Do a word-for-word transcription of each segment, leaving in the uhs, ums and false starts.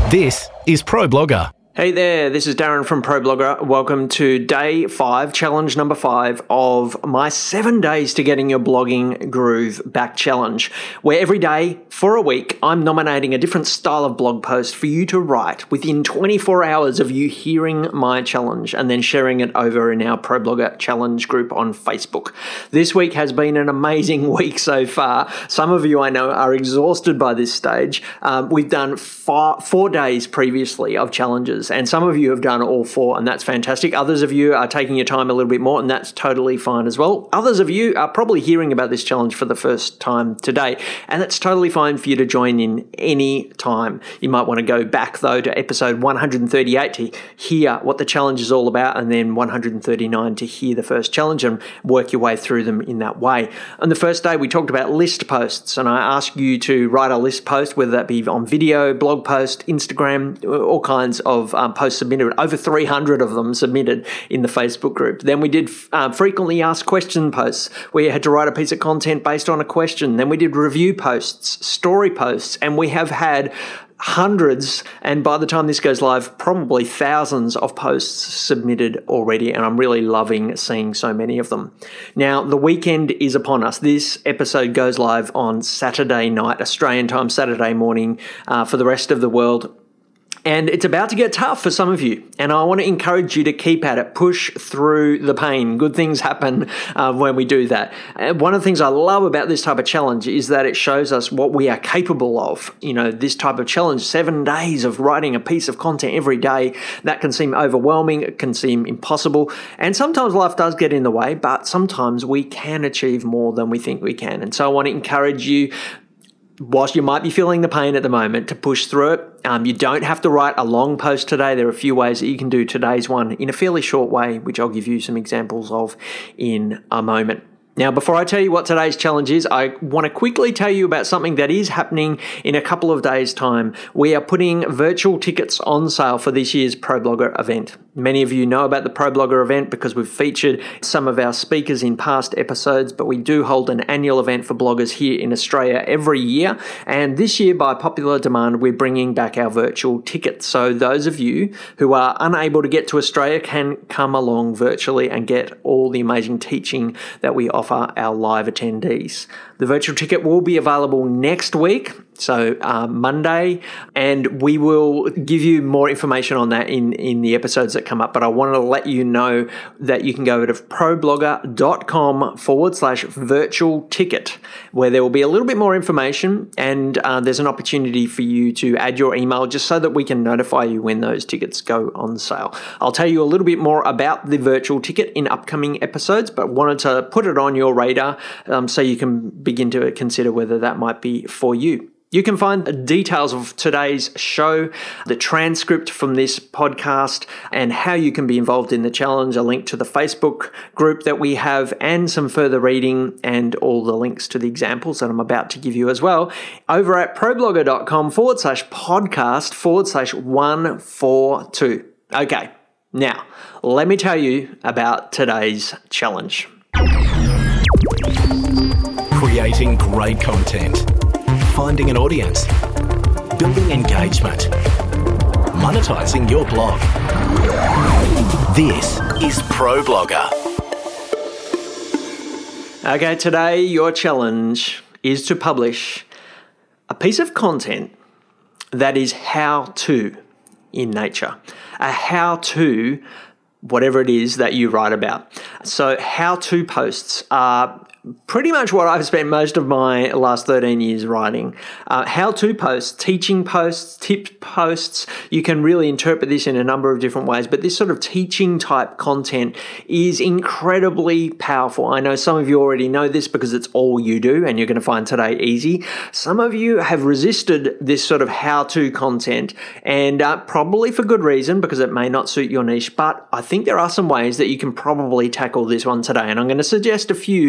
This is ProBlogger. Hey there, this is Darren from ProBlogger. Welcome to day five, challenge number five of my seven days to getting your blogging groove back challenge, where every day for a week, I'm nominating a different style of blog post for you to write within twenty-four hours of you hearing my challenge and then sharing it over in our ProBlogger challenge group on Facebook. This week has been an amazing week so far. Some of you I know are exhausted by this stage. Um, we've done four, four days previously of challenges, and some of you have done all four, and that's fantastic. Others of you are taking your time a little bit more, and that's totally fine as well. Others of you are probably hearing about this challenge for the first time today, and that's totally fine for you to join in any time. You might want to go back, though, to episode one hundred thirty-eight to hear what the challenge is all about, and then one hundred thirty-nine to hear the first challenge and work your way through them in that way. On the first day, we talked about list posts, and I asked you to write a list post, whether that be on video, blog post, Instagram, all kinds of um, posts submitted. Over three hundred of them submitted in the Facebook group. Then we did uh, frequently asked question posts, where you had to write a piece of content based on a question. Then we did review posts, story posts, and we have had hundreds, and by the time this goes live, probably thousands of posts submitted already, and I'm really loving seeing so many of them. Now, the weekend is upon us. This episode goes live on Saturday night, Australian time, Saturday morning uh, for the rest of the world. And it's about to get tough for some of you. And I want to encourage you to keep at it. Push through the pain. Good things happen uh, when we do that. And one of the things I love about this type of challenge is that it shows us what we are capable of. You know, this type of challenge, seven days of writing a piece of content every day, that can seem overwhelming. It can seem impossible. And sometimes life does get in the way, but sometimes we can achieve more than we think we can. And so I want to encourage you, whilst you might be feeling the pain at the moment, to push through it. Um, you don't have to write a long post today. There are a few ways that you can do today's one in a fairly short way, which I'll give you some examples of in a moment. Now, before I tell you what today's challenge is, I want to quickly tell you about something that is happening in a couple of days' time. We are putting virtual tickets on sale for this year's ProBlogger event. Many of you know about the ProBlogger event because we've featured some of our speakers in past episodes, but we do hold an annual event for bloggers here in Australia every year. And this year, by popular demand, we're bringing back our virtual tickets. So those of you who are unable to get to Australia can come along virtually and get all the amazing teaching that we offer our live attendees. The virtual ticket will be available next week, so uh, Monday, and we will give you more information on that in, in the episodes that come up. But I wanted to let you know that you can go to problogger.com forward slash virtual ticket, where there will be a little bit more information, and uh, there's an opportunity for you to add your email just so that we can notify you when those tickets go on sale. I'll tell you a little bit more about the virtual ticket in upcoming episodes, but wanted to put it on your radar um, so you can begin to consider whether that might be for you. You can find details of today's show, the transcript from this podcast, and how you can be involved in the challenge, a link to the Facebook group that we have, and some further reading, and all the links to the examples that I'm about to give you as well, over at problogger.com forward slash podcast forward slash 142. Okay, now let me tell you about today's challenge. Creating great content. Finding an audience, building engagement, monetizing your blog. This is ProBlogger. Okay, today your challenge is to publish a piece of content that is how-to in nature, a how-to whatever it is that you write about. So how-to posts are pretty much what I've spent most of my last thirteen years writing. Uh, how-to posts, teaching posts, tip posts, you can really interpret this in a number of different ways, but this sort of teaching type content is incredibly powerful. I know some of you already know this because it's all you do and you're going to find today easy. Some of you have resisted this sort of how-to content, and uh, probably for good reason, because it may not suit your niche, but I think there are some ways that you can probably tackle this one today, and I'm going to suggest a few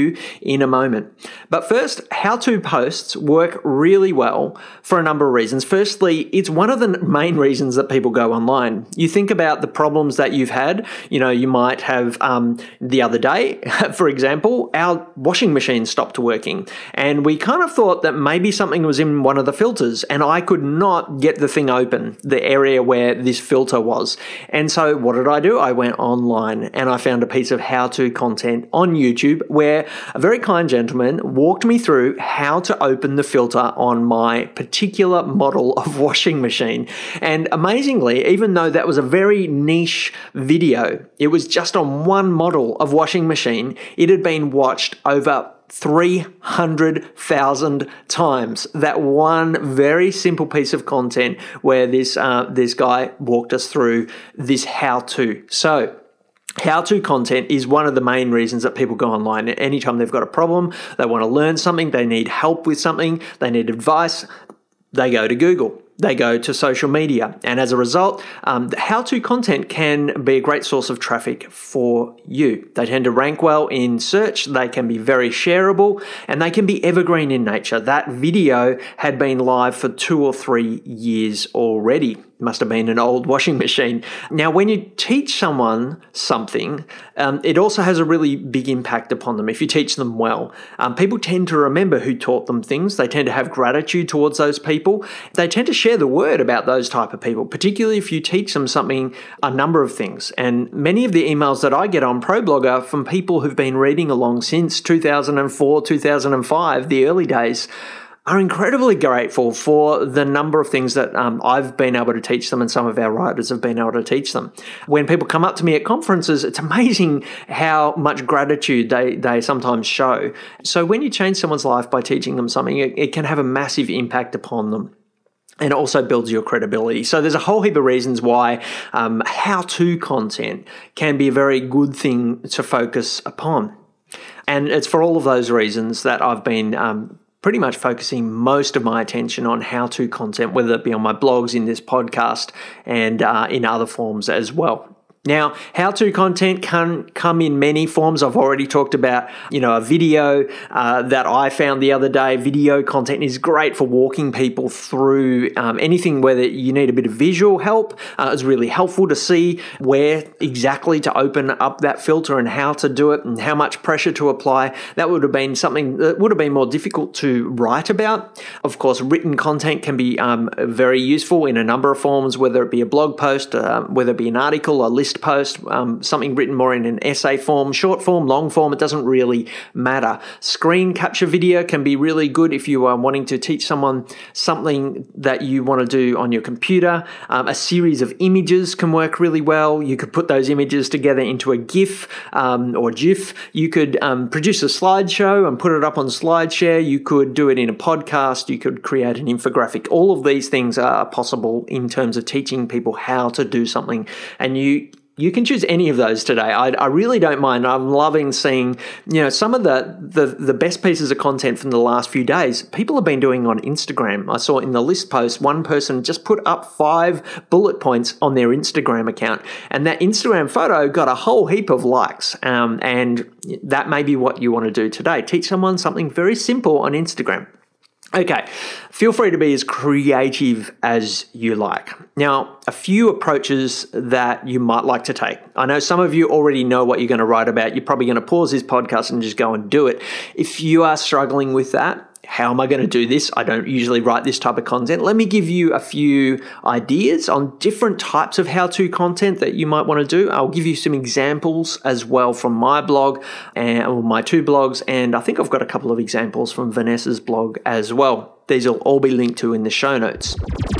in a moment. But first, how-to posts work really well for a number of reasons. Firstly, it's one of the main reasons that people go online. You think about the problems that you've had. You know, you might have um, the other day, for example, our washing machine stopped working, and we kind of thought that maybe something was in one of the filters, and I could not get the thing open, the area where this filter was. And so what did I do? I went online and I found a piece of how-to content on YouTube where a very kind gentleman walked me through how to open the filter on my particular model of washing machine. And amazingly, even though that was a very niche video, it was just on one model of washing machine, it had been watched over three hundred thousand times. That one very simple piece of content where this uh, this guy walked us through this how-to. So how-to content is one of the main reasons that people go online. Anytime they've got a problem, they want to learn something, they need help with something, they need advice, they go to Google. They go to social media. And as a result, um, the how-to content can be a great source of traffic for you. They tend to rank well in search. They can be very shareable, and they can be evergreen in nature. That video had been live for two or three years already. Must have been an old washing machine. Now, when you teach someone something, um, it also has a really big impact upon them if you teach them well. Um, people tend to remember who taught them things. They tend to have gratitude towards those people. They tend to share the word about those type of people, particularly if you teach them something, a number of things. And many of the emails that I get on ProBlogger from people who've been reading along since two thousand four, two thousand five, the early days, are incredibly grateful for the number of things that um, I've been able to teach them and some of our writers have been able to teach them. When people come up to me at conferences, it's amazing how much gratitude they, they sometimes show. So when you change someone's life by teaching them something, it, it can have a massive impact upon them. And it also builds your credibility. So there's a whole heap of reasons why um, how-to content can be a very good thing to focus upon. And it's for all of those reasons that I've been um, pretty much focusing most of my attention on how-to content, whether it be on my blogs, in this podcast, and uh, in other forms as well. Now, how-to content can come in many forms. I've already talked about, you know, a video uh, that I found the other day. Video content is great for walking people through um, anything, whether you need a bit of visual help. Uh, it's really helpful to see where exactly to open up that filter and how to do it and how much pressure to apply. That would have been something that would have been more difficult to write about. Of course, written content can be um, very useful in a number of forms, whether it be a blog post, uh, whether it be an article, a list post, um, something written more in an essay form, short form, long form, it doesn't really matter. Screen capture video can be really good if you are wanting to teach someone something that you want to do on your computer. Um, a series of images can work really well. You could put those images together into a GIF um, or GIF. You could um, produce a slideshow and put it up on SlideShare. You could do it in a podcast. You could create an infographic. All of these things are possible in terms of teaching people how to do something. And you You can choose any of those today. I, I really don't mind. I'm loving seeing, you know, some of the, the the best pieces of content from the last few days. People have been doing on Instagram. I saw in the list post, one person just put up five bullet points on their Instagram account, and that Instagram photo got a whole heap of likes. Um, and that may be what you want to do today. Teach someone something very simple on Instagram. Okay, feel free to be as creative as you like. Now, a few approaches that you might like to take. I know some of you already know what you're going to write about. You're probably going to pause this podcast and just go and do it. If you are struggling with that, how am I going to do this? I don't usually write this type of content. Let me give you a few ideas on different types of how-to content that you might want to do. I'll give you some examples as well from my blog and or my two blogs, and I think I've got a couple of examples from Vanessa's blog as well. These will all be linked to in the show notes.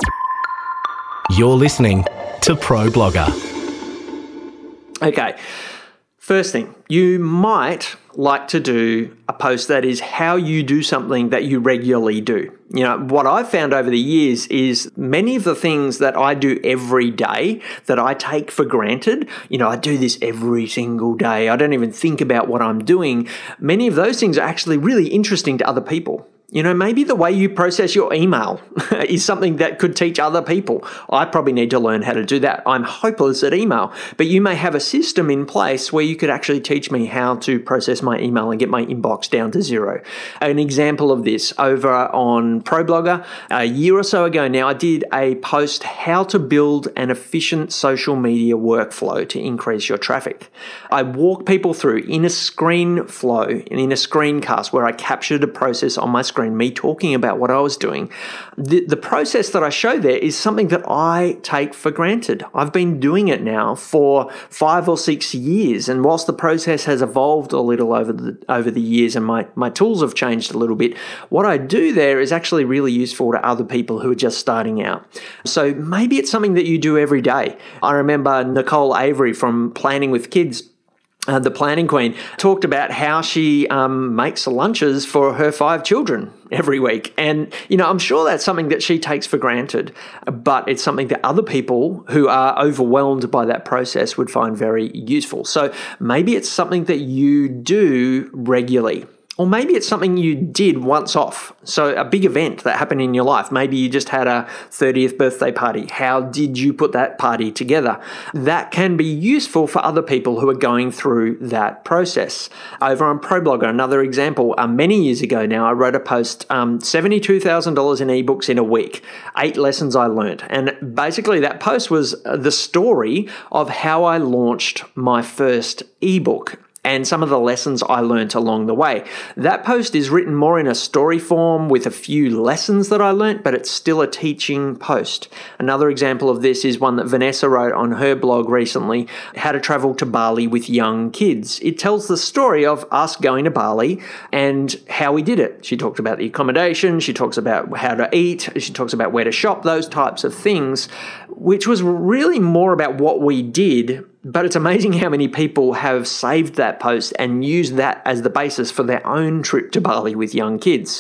You're listening to ProBlogger. Okay. First thing, you might like to do a post that is how you do something that you regularly do. You know, what I've found over the years is many of the things that I do every day that I take for granted, you know, I do this every single day. I don't even think about what I'm doing. Many of those things are actually really interesting to other people. You know, maybe the way you process your email is something that could teach other people. I probably need to learn how to do that. I'm hopeless at email, but you may have a system in place where you could actually teach me how to process my email and get my inbox down to zero. An example of this over on ProBlogger, a year or so ago now, I did a post, how to build an efficient social media workflow to increase your traffic. I walk people through in a screen flow and in a screencast where I captured a process on my screen, me talking about what I was doing. The, the process that I show there is something that I take for granted. I've been doing it now for five or six years, and whilst the process has evolved a little over the over the years and my, my tools have changed a little bit, what I do there is actually really useful to other people who are just starting out. So maybe it's something that you do every day. I remember Nicole Avery from Planning with Kids, Uh, the planning queen, talked about how she um, makes lunches for her five children every week. And, you know, I'm sure that's something that she takes for granted, but it's something that other people who are overwhelmed by that process would find very useful. So maybe it's something that you do regularly. Or maybe it's something you did once off. So a big event that happened in your life. Maybe you just had a thirtieth birthday party. How did you put that party together? That can be useful for other people who are going through that process. Over on ProBlogger, another example, uh, many years ago now, I wrote a post, um, seventy-two thousand dollars in ebooks in a week, eight lessons I learned. And basically that post was the story of how I launched my first ebook and some of the lessons I learned along the way. That post is written more in a story form with a few lessons that I learned, but it's still a teaching post. Another example of this is one that Vanessa wrote on her blog recently, How to Travel to Bali with Young Kids. It tells the story of us going to Bali and how we did it. She talked about the accommodation, she talks about how to eat, she talks about where to shop, those types of things, which was really more about what we did. But it's amazing how many people have saved that post and used that as the basis for their own trip to Bali with young kids.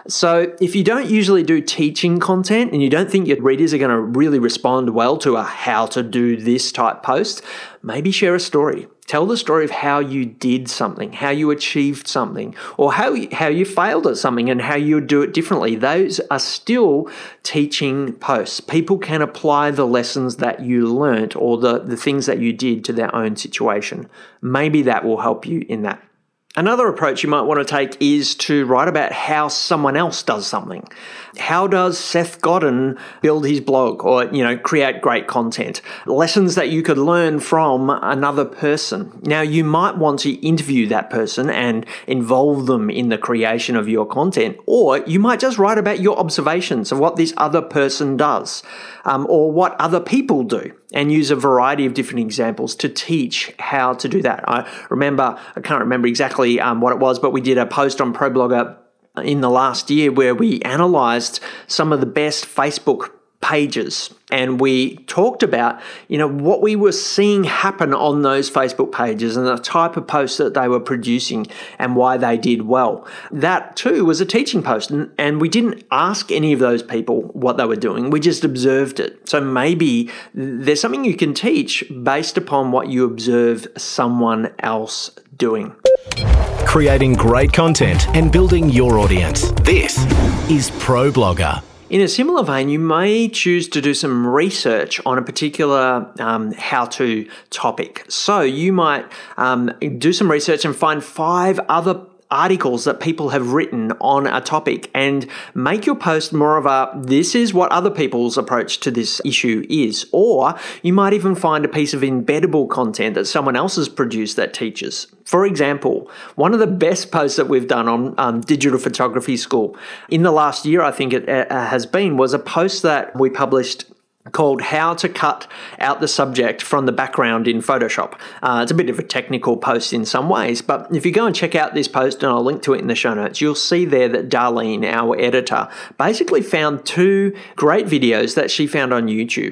So if you don't usually do teaching content and you don't think your readers are going to really respond well to a how to do this type post, maybe share a story. Tell the story of how you did something, how you achieved something, or how you, how you failed at something and how you would do it differently. Those are still teaching posts. People can apply the lessons that you learnt or the, the things that you did to their own situation. Maybe that will help you in that. Another approach you might want to take is to write about how someone else does something. How does Seth Godin build his blog or, you know, create great content? Lessons that you could learn from another person. Now, you might want to interview that person and involve them in the creation of your content, or you might just write about your observations of what this other person does, um, or what other people do, and use a variety of different examples to teach how to do that. I remember, I can't remember exactly um, what it was, but we did a post on ProBlogger in the last year where we analysed some of the best Facebook pages, and we talked about, you know, what we were seeing happen on those Facebook pages and the type of posts that they were producing and why they did well. That too was a teaching post, and, and we didn't ask any of those people what they were doing. We just observed it. So maybe there's something you can teach based upon what you observe someone else doing. Creating great content and building your audience. This is ProBlogger. In a similar vein, you may choose to do some research on a particular um, how-to topic. So you might um, do some research and find five other articles that people have written on a topic and make your post more of a, this is what other people's approach to this issue is. Or you might even find a piece of embeddable content that someone else has produced that teaches. For example, one of the best posts that we've done on um, Digital Photography School in the last year, I think it uh, has been, was a post that we published called How to Cut Out the Subject from the Background in Photoshop. Uh, it's a bit of a technical post in some ways, but if you go and check out this post, and I'll link to it in the show notes, you'll see there that Darlene, our editor, basically found two great videos that she found on YouTube.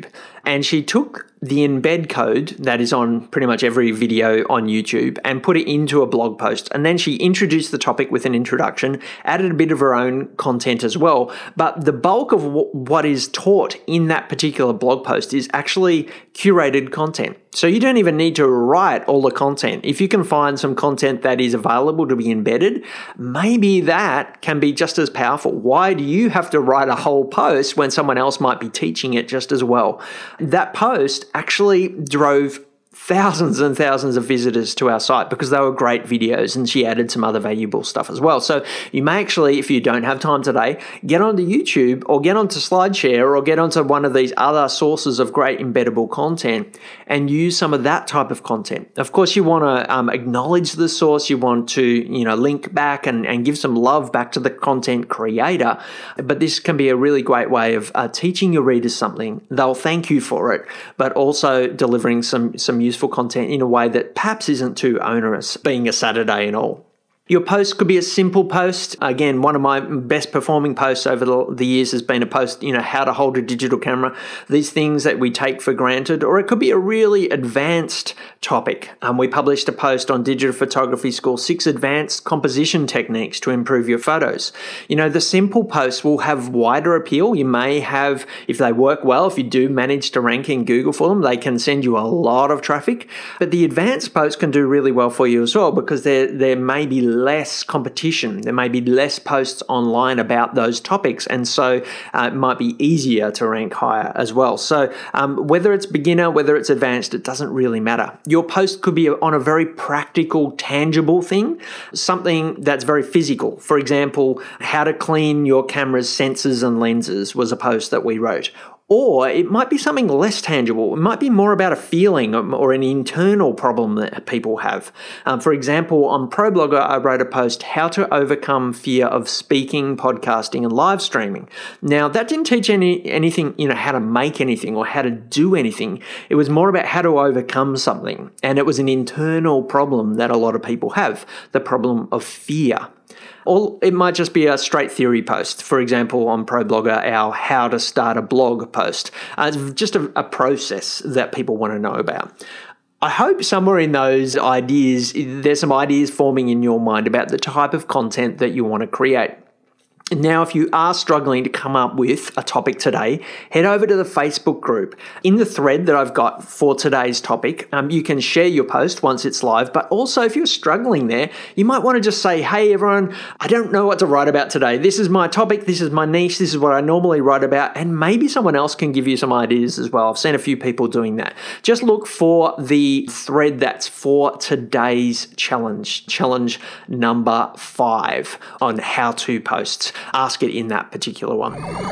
and she took the embed code that is on pretty much every video on YouTube and put it into a blog post. And then she introduced the topic with an introduction, added a bit of her own content as well. But the bulk of w- what is taught in that particular blog post is actually curated content. So you don't even need to write all the content. If you can find some content that is available to be embedded, maybe that can be just as powerful. Why do you have to write a whole post when someone else might be teaching it just as well? That post actually drove thousands and thousands of visitors to our site because they were great videos, and she added some other valuable stuff as well. So you may actually, if you don't have time today, get onto YouTube or get onto SlideShare or get onto one of these other sources of great embeddable content and use some of that type of content. Of course, you want to um, acknowledge the source. You want to, you know, link back and, and give some love back to the content creator. But this can be a really great way of uh, teaching your readers something. They'll thank you for it, but also delivering some, some useful content in a way that perhaps isn't too onerous, being a Saturday and all. Your post could be a simple post. Again, one of my best performing posts over the, the years has been a post, you know, how to hold a digital camera, these things that we take for granted, or it could be a really advanced topic. Um, we published a post on Digital Photography School, six advanced composition techniques to improve your photos. You know, the simple posts will have wider appeal. You may have, if they work well, if you do manage to rank in Google for them, they can send you a lot of traffic. But the advanced posts can do really well for you as well because there, there may be less competition. There may be less posts online about those topics, and so uh, it might be easier to rank higher as well. So um, whether it's beginner, whether it's advanced, it doesn't really matter. Your post could be on a very practical, tangible thing, something that's very physical. For example, how to clean your camera's sensors and lenses was a post that we wrote. Or it might be something less tangible. It might be more about a feeling or an internal problem that people have. Um, for example, on ProBlogger, I wrote a post, How to Overcome Fear of Speaking, Podcasting, and Live Streaming. Now, that didn't teach any anything, you know, how to make anything or how to do anything. It was more about how to overcome something. And it was an internal problem that a lot of people have, the problem of fear. Or it might just be a straight theory post. For example, on ProBlogger, our How to Start a Blog post. Uh, it's just a, a process that people want to know about. I hope somewhere in those ideas, there's some ideas forming in your mind about the type of content that you want to create. Now, if you are struggling to come up with a topic today, head over to the Facebook group. In the thread that I've got for today's topic, um, you can share your post once it's live, but also if you're struggling there, you might want to just say, hey everyone, I don't know what to write about today. This is my topic, this is my niche, this is what I normally write about, and maybe someone else can give you some ideas as well. I've seen a few people doing that. Just look for the thread that's for today's challenge, challenge number five on how to posts. Ask it in that particular one.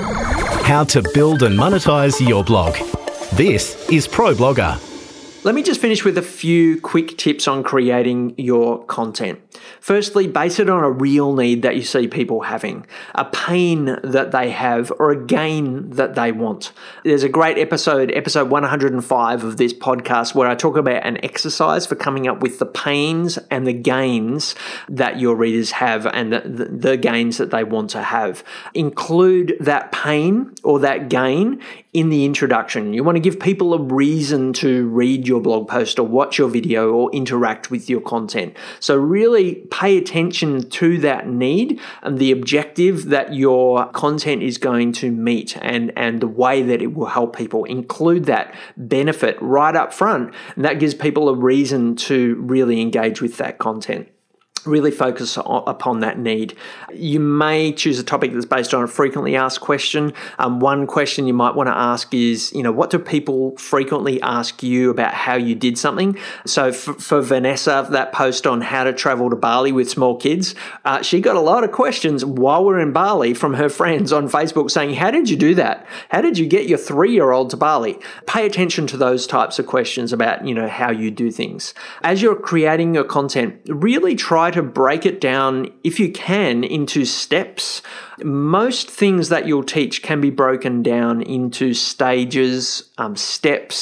How to build and monetize your blog. This is ProBlogger. Let me just finish with a few quick tips on creating your content. Firstly, base it on a real need that you see people having, a pain that they have, or a gain that they want. There's a great episode, episode one hundred five of this podcast, where I talk about an exercise for coming up with the pains and the gains that your readers have and the, the, the gains that they want to have. Include that pain or that gain in the introduction. You want to give people a reason to read your blog post or watch your video or interact with your content. So really pay attention to that need and the objective that your content is going to meet and, and the way that it will help people. Include that benefit right up front, and that gives people a reason to really engage with that content. Really focus upon that need. You may choose a topic that's based on a frequently asked question. Um, one question you might want to ask is, you know, what do people frequently ask you about how you did something? So for, for Vanessa, that post on how to travel to Bali with small kids, uh, she got a lot of questions while we're in Bali from her friends on Facebook saying, how did you do that? How did you get your three-year-old to Bali? Pay attention to those types of questions about, you know, how you do things. As you're creating your content, really try to break it down, if you can, into steps. Most things that you'll teach can be broken down into stages, um, steps,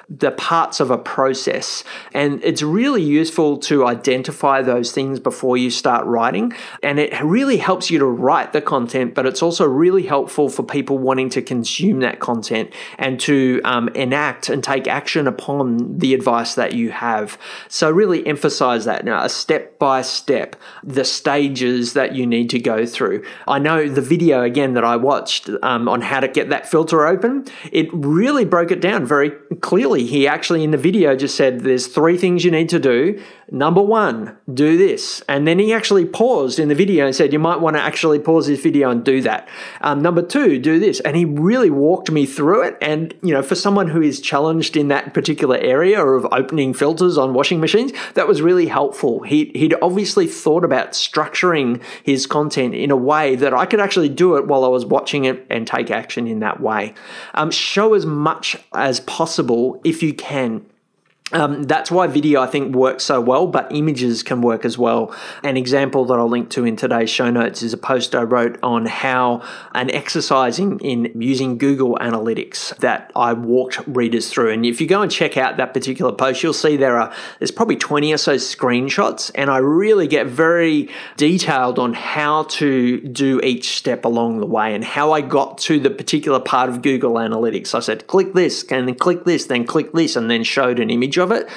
the parts of a process. And it's really useful to identify those things before you start writing. And it really helps you to write the content, but it's also really helpful for people wanting to consume that content and to um, enact and take action upon the advice that you have. So really emphasize that now, a step by step, the stages that you need to go through. I know the video again that I watched um, on how to get that filter open, it really broke it down very clearly. He actually in the video just said there's three things you need to do. Number one, do this. And then he actually paused in the video and said, you might want to actually pause this video and do that. Um, number two, do this. And he really walked me through it. And, you know, for someone who is challenged in that particular area of opening filters on washing machines, that was really helpful. He, he'd obviously thought about structuring his content in a way that I could actually do it while I was watching it and take action in that way. Um, show as much as possible if you can. Um, that's why video, I think, works so well, but images can work as well. An example that I'll link to in today's show notes is a post I wrote on how an exercise in, in using Google Analytics that I walked readers through. And if you go and check out that particular post, you'll see there are there's probably twenty or so screenshots, and I really get very detailed on how to do each step along the way and how I got to the particular part of Google Analytics. I said, click this, and then click this, then click this, and then showed an image of it.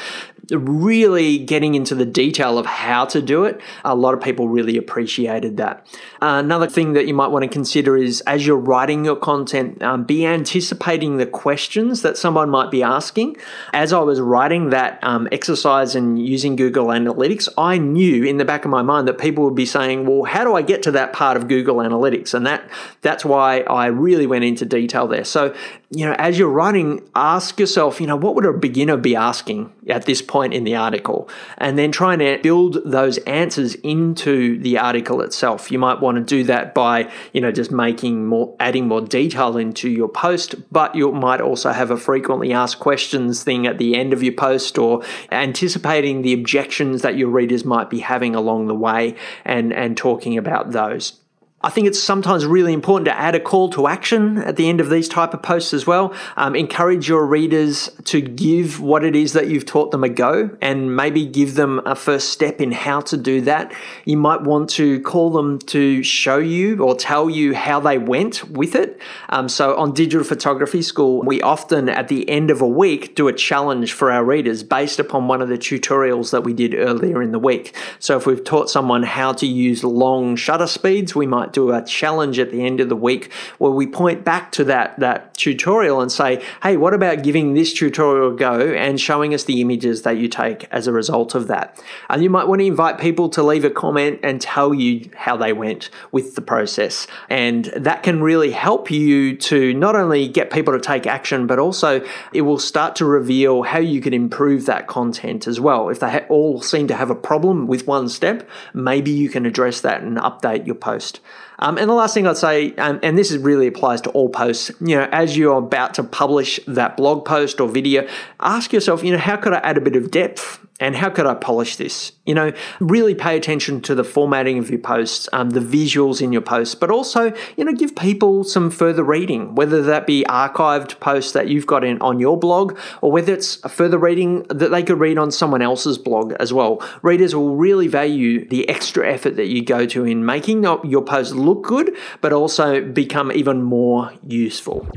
Really getting into the detail of how to do it. A lot of people really appreciated that. Uh, another thing that you might want to consider is as you're writing your content, um, be anticipating the questions that someone might be asking. As I was writing that um, exercise and using Google Analytics, I knew in the back of my mind that people would be saying, well, how do I get to that part of Google Analytics? And that that's why I really went into detail there. So, you know, as you're writing, ask yourself, you know, what would a beginner be asking at this point in the article? And then trying to build those answers into the article itself. You might want to do that by, you know, just making more, adding more detail into your post, but you might also have a frequently asked questions thing at the end of your post, or anticipating the objections that your readers might be having along the way and, and talking about those. I think it's sometimes really important to add a call to action at the end of these type of posts as well. Um, encourage your readers to give what it is that you've taught them a go, and maybe give them a first step in how to do that. You might want to call them to show you or tell you how they went with it. Um, so on Digital Photography School, we often at the end of a week do a challenge for our readers based upon one of the tutorials that we did earlier in the week. So if we've taught someone how to use long shutter speeds, we might do a challenge at the end of the week where we point back to that, that tutorial and say, hey, what about giving this tutorial a go and showing us the images that you take as a result of that? And you might want to invite people to leave a comment and tell you how they went with the process. And that can really help you to not only get people to take action, but also it will start to reveal how you can improve that content as well. If they ha- all seem to have a problem with one step, maybe you can address that and update your post. Um, and the last thing I'd say, um, and this is really applies to all posts, you know, as you're about to publish that blog post or video, ask yourself, you know, how could I add a bit of depth? And how could I polish this? You know, really pay attention to the formatting of your posts, um, the visuals in your posts, but also, you know, give people some further reading, whether that be archived posts that you've got in on your blog, or whether it's a further reading that they could read on someone else's blog as well. Readers will really value the extra effort that you go to in making your post look good, but also become even more useful.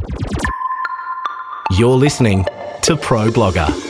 You're listening to Pro Blogger.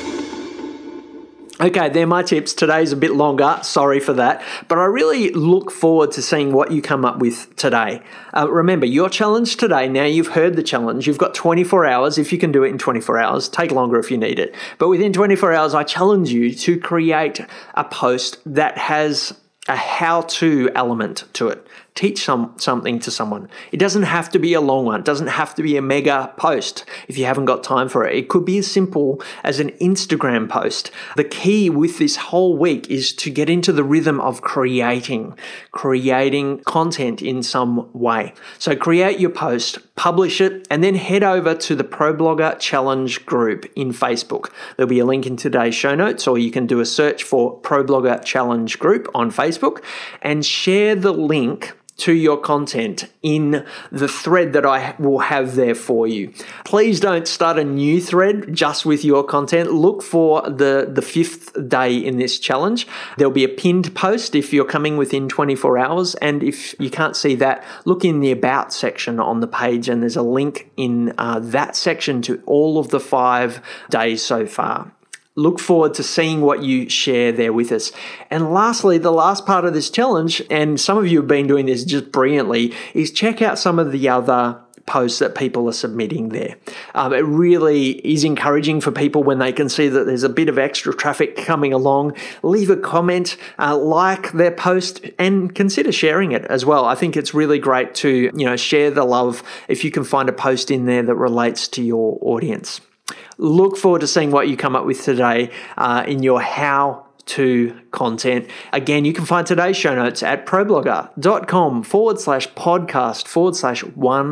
Okay, they're my tips. Today's a bit longer. Sorry for that. But I really look forward to seeing what you come up with today. Uh, remember, your challenge today, now you've heard the challenge. You've got twenty-four hours. If you can do it in twenty-four hours, take longer if you need it. But within twenty-four hours, I challenge you to create a post that has a how-to element to it. Teach some something to someone. It doesn't have to be a long one. It doesn't have to be a mega post if you haven't got time for it. It could be as simple as an Instagram post. The key with this whole week is to get into the rhythm of creating, creating content in some way. So create your post, publish it, and then head over to the Pro Blogger Challenge group in Facebook. There'll be a link in today's show notes, or you can do a search for Pro Blogger Challenge group on Facebook and share the link to your content in the thread that I will have there for you. Please don't start a new thread just with your content. Look for the, the fifth day in this challenge. There'll be a pinned post if you're coming within twenty-four hours. And if you can't see that, look in the About section on the page, and there's a link in uh, that section to all of the five days so far. Look forward to seeing what you share there with us. And lastly, the last part of this challenge, and some of you have been doing this just brilliantly, is check out some of the other posts that people are submitting there. Um, it really is encouraging for people when they can see that there's a bit of extra traffic coming along. Leave a comment, uh, like their post, and consider sharing it as well. I think it's really great to, you know, share the love if you can find a post in there that relates to your audience. Look forward to seeing what you come up with today uh, in your how-to content. Again, you can find today's show notes at problogger.com forward slash podcast forward slash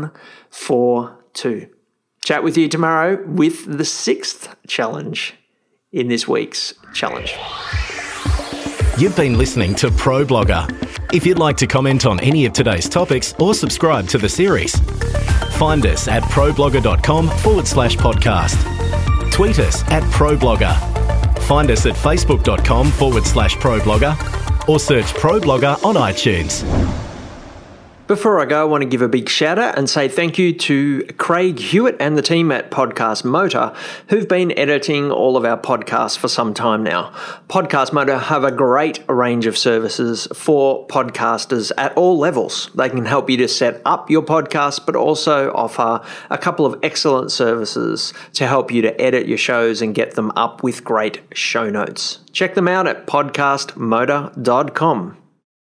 142. Chat with you tomorrow with the sixth challenge in this week's challenge. You've been listening to ProBlogger. If you'd like to comment on any of today's topics or subscribe to the series, find us at problogger.com forward slash podcast. Tweet us at ProBlogger. Find us at facebook.com forward slash ProBlogger or search ProBlogger on iTunes. Before I go, I want to give a big shout out and say thank you to Craig Hewitt and the team at Podcast Motor, who've been editing all of our podcasts for some time now. Podcast Motor have a great range of services for podcasters at all levels. They can help you to set up your podcast, but also offer a couple of excellent services to help you to edit your shows and get them up with great show notes. Check them out at podcast motor dot com.